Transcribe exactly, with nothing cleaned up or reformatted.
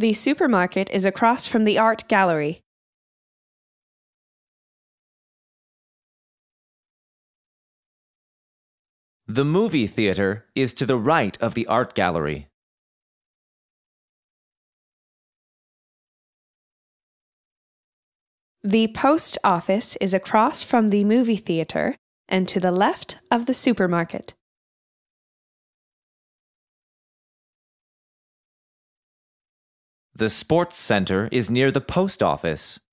The supermarket is across from the art gallery. The movie theater is to the right of the art gallery. The post office is across from the movie theater and to the left of the supermarket. The sports center is near the post office.